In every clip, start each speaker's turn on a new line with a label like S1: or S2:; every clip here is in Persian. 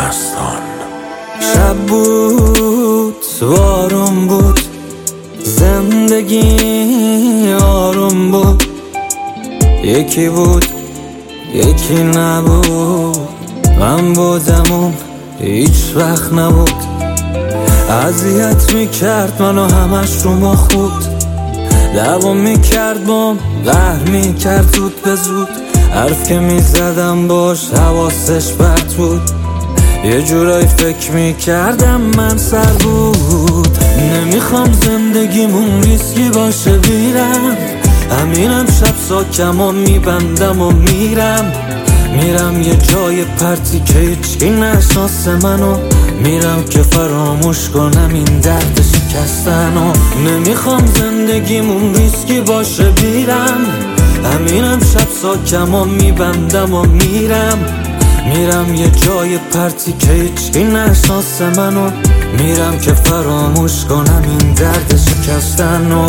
S1: مستان.
S2: شب بود بارون بود، زندگی آروم بود، یکی بود یکی نبود، من بودم اون هیچ وقت نبود. اذیت میکرد منو همش رو مخود، دوام میکرد بام قهر میکرد زود به زود. حرف که میزدم باش حواسش پرت بود، یه جورایی فکر میکردم من سر بود. نمیخوام زندگیمون ریسکی باشه بیرم، همینم شب ساکم و میبندم و میرم یه جای پرتی که هیچکی نشناسه منو، میرم که فراموش کنم این درد شکستنو. نمیخوام زندگیمون ریسکی باشه بیرم، همینم شب ساکم و میبندم و میرم یه جای پرتی که هیچکی نشناسه منو، میرم که فراموش کنم این درد شکستنو.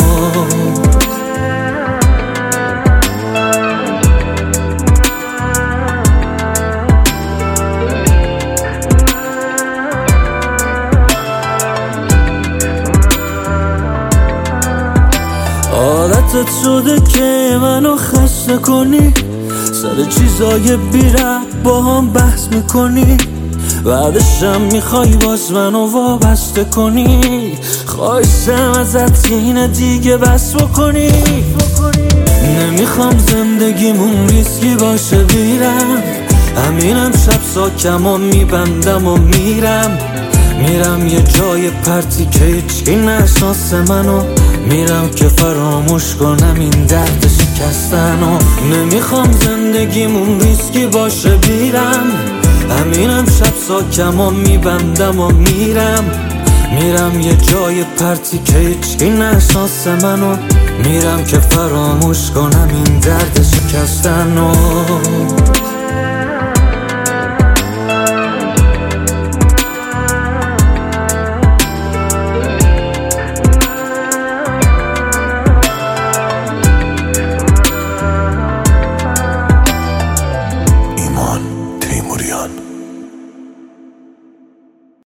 S2: عادتت شده که منو خسته کنی، سر چیزای بی‌ربط با هم بحث میکنی، بعدشم میخوای باز منو وابسته کنی. خواهشم ازت اینه دیگه بس بکنی. نمیخوام زندگیمون ریسکی باشه بیرم، همینم شب ساکم و میبندم و میرم یه جای پرتی که هیچکی نشناسه منو، میرم که فراموش کنم این درد شکستنو. نمیخوام زندگیمون ریسکی باشه بیرم، همینم شب ساکم و میبندم و میرم یه جای پرتی که هیچکی نشناسه منو، میرم که فراموش کنم این درد شکستنو.